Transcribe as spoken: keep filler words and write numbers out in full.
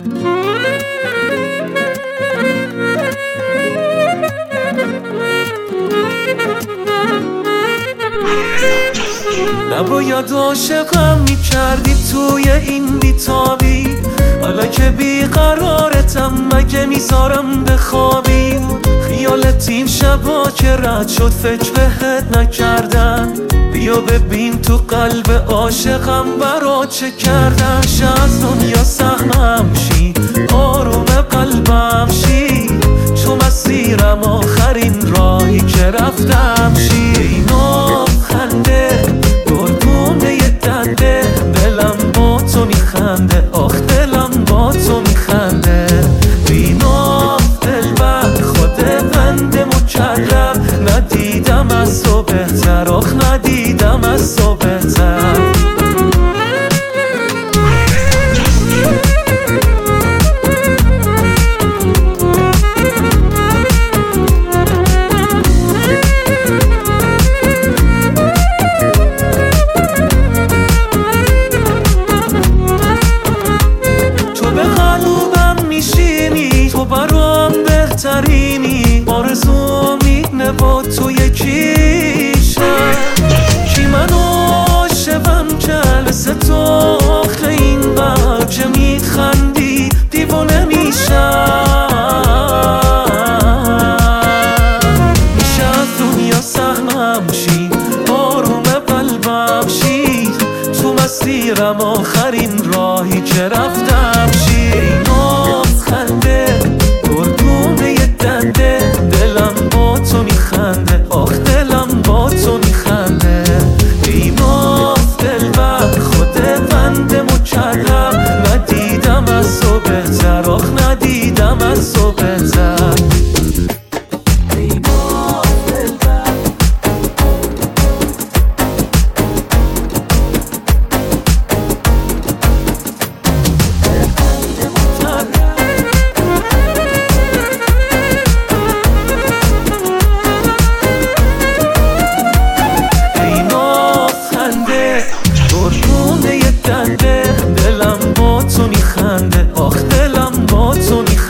نباید عاشقم میکردی توی این بیتابی، حالا که بیقرارتم مگه میذارم بخوابی. خیالت این شبا که رد شد فکر بهت نکردن، بیا ببین تو قلب عاشقم برا چه کردن. از دنیا سهمم شی، آروم قلبم شی، چون مسیرم آخرین راهی که رفتم شی. اینا خنده گرگونه ی دنده، دلم با تو میخنده، آخ دلم با تو میخنده. بینا دلبر خود بنده مکرم، ندیدم از تو بهتر، آخ ندیدم از تو بهتر. تو برام بهترینی، آرزو امید با تو یکیشم. کی منو عاشقم جلسه تو آخه این بر که میخندی دیوانه میشم. میشه از دنیا سهمم شی، آروم قلبم شی، تو مسیرم آخرین راهی که رفتم شی. خنده گرگونه ی دنده، دلم با تو میخنده، آخ دلم با تو میخنده. بیماز دلبر خود بنده مکرم، ندیدم از تو بهتر، آخ ندیدم از تو بهتر. دلم با تو میخنده، آخ دلم با تو میخنده.